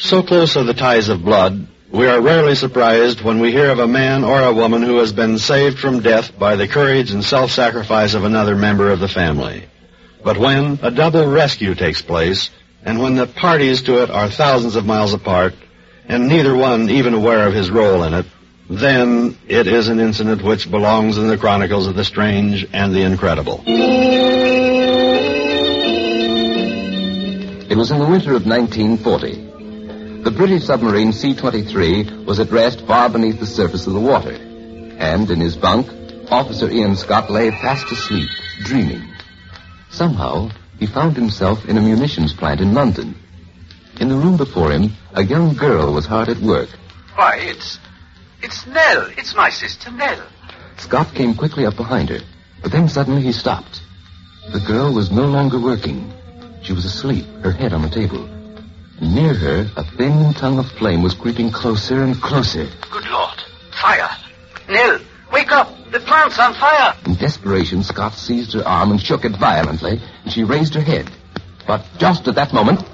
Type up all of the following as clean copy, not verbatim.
So close are the ties of blood, we are rarely surprised when we hear of a man or a woman who has been saved from death by the courage and self-sacrifice of another member of the family. But when a double rescue takes place, and when the parties to it are thousands of miles apart, and neither one even aware of his role in it, then it is an incident which belongs in the chronicles of the strange and the incredible. It was in the winter of 1940. The British submarine C-23 was at rest far beneath the surface of the water. And in his bunk, Officer Ian Scott lay fast asleep, dreaming. Somehow, he found himself in a munitions plant in London. In the room before him, a young girl was hard at work. Why, it's Nell. It's my sister Nell. Scott came quickly up behind her, but then suddenly he stopped. The girl was no longer working. She was asleep, her head on the table. Near her, a thin tongue of flame was creeping closer and closer. Good Lord. Fire. Nell, wake up. The plant's on fire. In desperation, Scott seized her arm and shook it violently, and she raised her head. But just at that moment...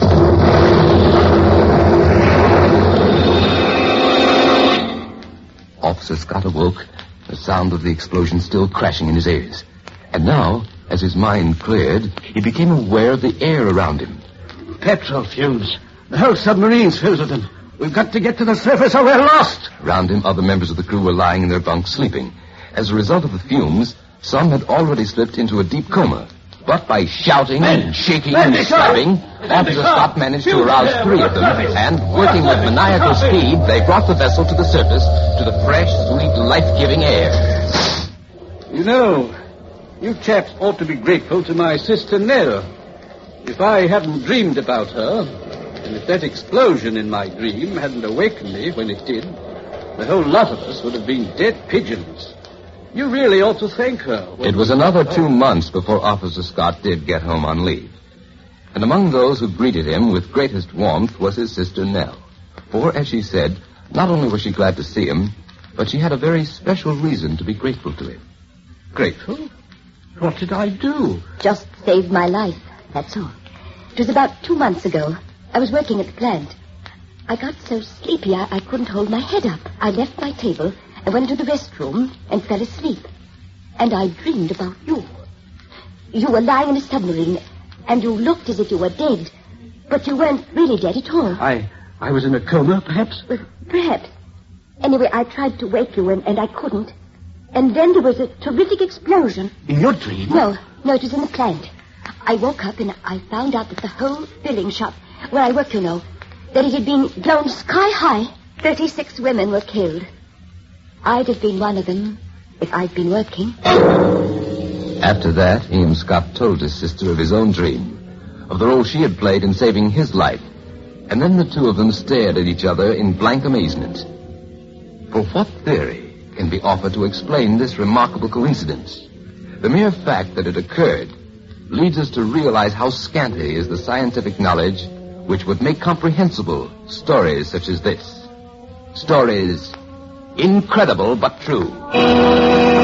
Officer Scott awoke, the sound of the explosion still crashing in his ears. And now, as his mind cleared, he became aware of the air around him. Petrol fumes. The whole submarine's filled with them. We've got to get to the surface or we're lost. Around him, other members of the crew were lying in their bunks sleeping. As a result of the fumes, some had already slipped into a deep coma. But by shouting and shaking and stabbing, Officer Scott managed to arouse 3 of them, and, working with maniacal speed, they brought the vessel to the surface, to the fresh, sweet, life-giving air. You know, you chaps ought to be grateful to my sister Nell. If I hadn't dreamed about her, and if that explosion in my dream hadn't awakened me when it did, the whole lot of us would have been dead pigeons. You really ought to thank her. It was another 2 months before Officer Scott did get home on leave. And among those who greeted him with greatest warmth was his sister Nell. For, as she said, not only was she glad to see him, but she had a very special reason to be grateful to him. Grateful? What did I do? Just saved my life, that's all. It was about 2 months ago. I was working at the plant. I got so sleepy I couldn't hold my head up. I left my table and went to the restroom and fell asleep. And I dreamed about you. You were lying in a submarine, and you looked as if you were dead. But you weren't really dead at all. I was in a coma, perhaps? Well, perhaps. Anyway, I tried to wake you, and I couldn't. And then there was a terrific explosion. In your dream? No, it was in the plant. I woke up and I found out that the whole filling shop, where I work, you know, that it had been blown sky high. 36 women were killed. I'd have been one of them if I'd been working. After that, Ian Scott told his sister of his own dream, of the role she had played in saving his life. And then the two of them stared at each other in blank amazement. For what theory can be offered to explain this remarkable coincidence? The mere fact that it occurred leads us to realize how scanty is the scientific knowledge which would make comprehensible stories such as this. Stories incredible but true.